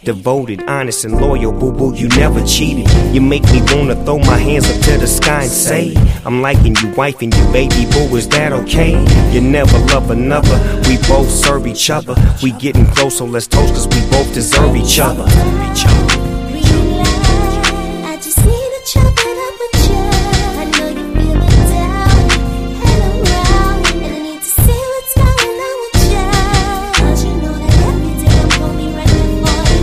Devoted, honest, and loyal, boo-boo, you never cheated. You make me wanna throw my hands up to the sky and say, I'm liking you, wifing you, baby boo, is that okay? You never love another, we both serve each other. We getting close, so let's toast, cause we both deserve each other. I just need a chopper.